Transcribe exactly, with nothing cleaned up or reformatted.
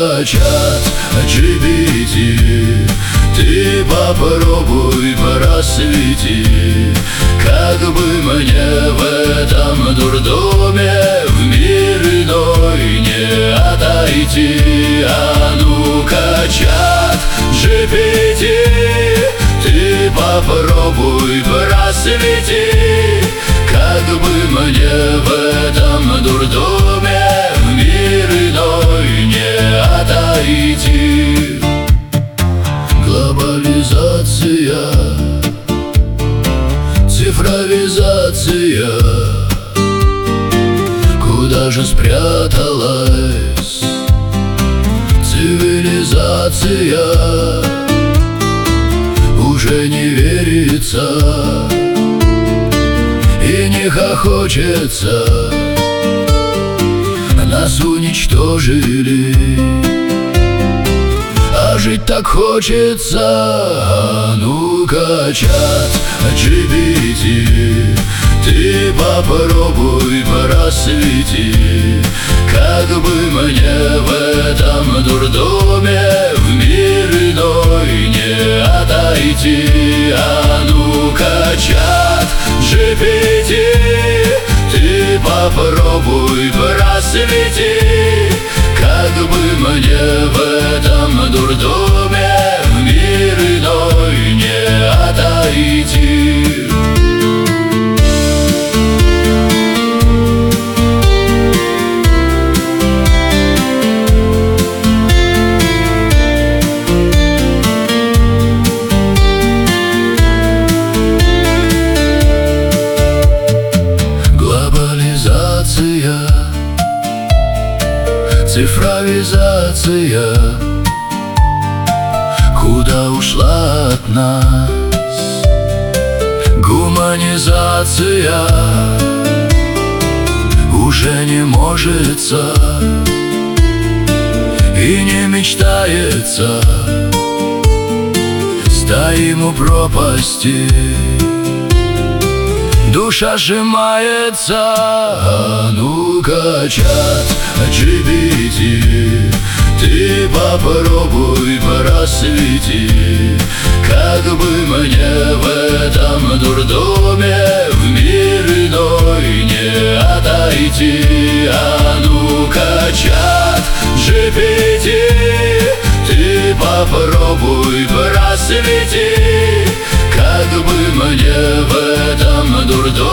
ну-ка, чат джи пи ти, ты попробуй просвети, как бы мне в этом дурдоме в мир иной не отойти. А ну-ка, чат джи пи ти, ты попробуй просвети, как бы мне в этом дурдоме в мир иной не отойти. Глобализация, цифровизация, куда же спряталась цивилизация? Уже не верится и не хохочется, нас уничтожили, а жить так хочется. А ну-ка, чат джи пи ти, ты попробуй просвети, как бы мне в этом дурдоме в мир иной не отойти. А ну-ка, чат джи пи ти, ты попробуй просвети, как бы мне в этом дурдоме в мир иной не отойти. Глобализация, цифровизация, куда ушла от нас гуманизация? Уже не можется и не мечтается, стоим у пропасти, душа сжимается. А ну-ка, чат джи пи ти, ты попробуй просвети, как бы мне в этом дурдоме в мир иной не отойти. А ну-ка, чат джи пи ти, ты попробуй просвети, как бы мне в этом дурдоме